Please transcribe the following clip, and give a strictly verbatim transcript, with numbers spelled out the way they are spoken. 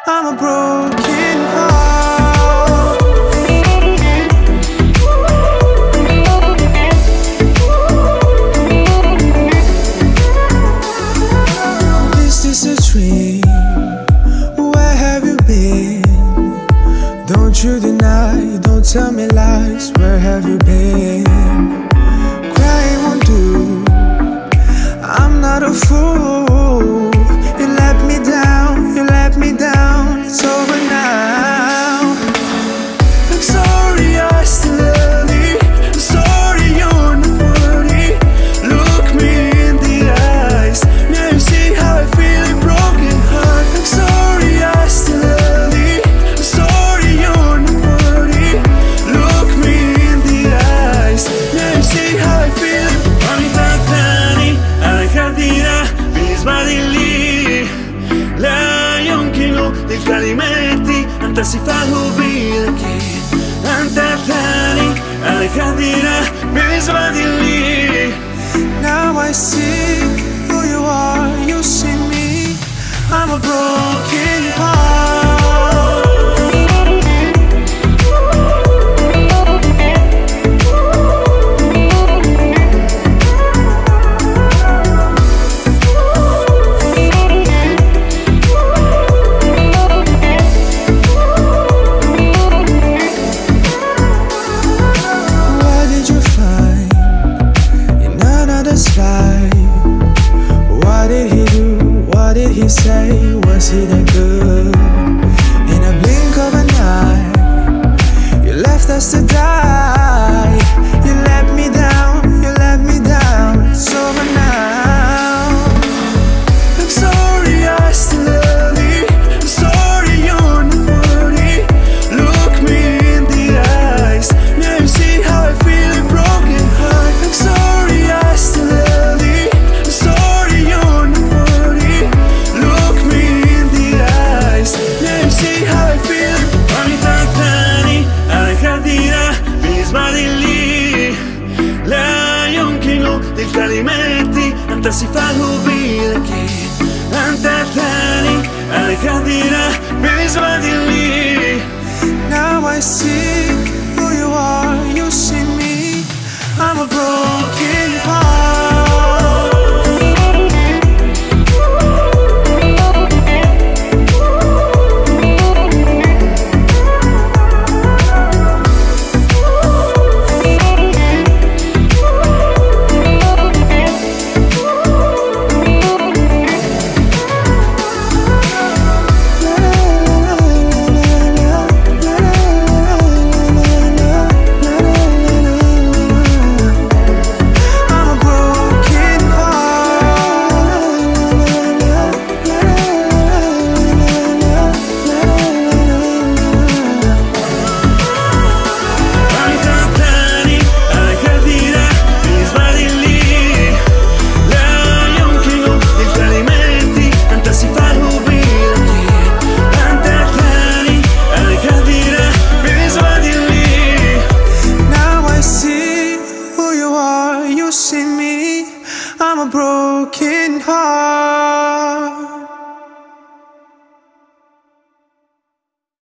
I'm a broken heart. Is this a dream? Where have you been? Don't you deny, don't tell me lies. Where have you been? Crying won't do. I'm not a fool. You let me down, you let me down. It's over now. I'm sorry I still love you. I'm sorry you're not worthy. Look me in the eyes. Now you see how I feel a broken heart. I'm sorry I still love you. I'm sorry you're not worthy. Look me in the eyes. Now you see how I feel. Ogni tant'anni alla cardina mi sbagli. Lion kilo del calimenti anta si fa ubirki. Antatani alla cardina mi sbagli. Now I see who you are, you see me. I'm a broken heart. What did you find in another's life? What did he do? What did he say? Was he that good? In a blink of an eye, you left us to die. You let me down, you let me down. It's over now. I'm sorry I still love you. I'm sorry you're not worthy. Look me in the eyes. Now you see how I feel a broken heart. I'm sorry I still love you. I'm sorry you're not worthy. Look me in the eyes. Now you see how I feel. Ogni tant'anni alla cardina mi sbagli. Lion kilo del calimenti anta si fa ubirki. Antatani alla cardina mi sbagli. Now I see who you are, you see me. I'm a broken heart. I'm a broken heart. Ogni tant'anni alla cardina mi sbagli. Lion kilo del calimenti anta si fa ubirki. Antatani alla cardina mi sbagli. Now I see who you are, you see me. I'm a broken heart.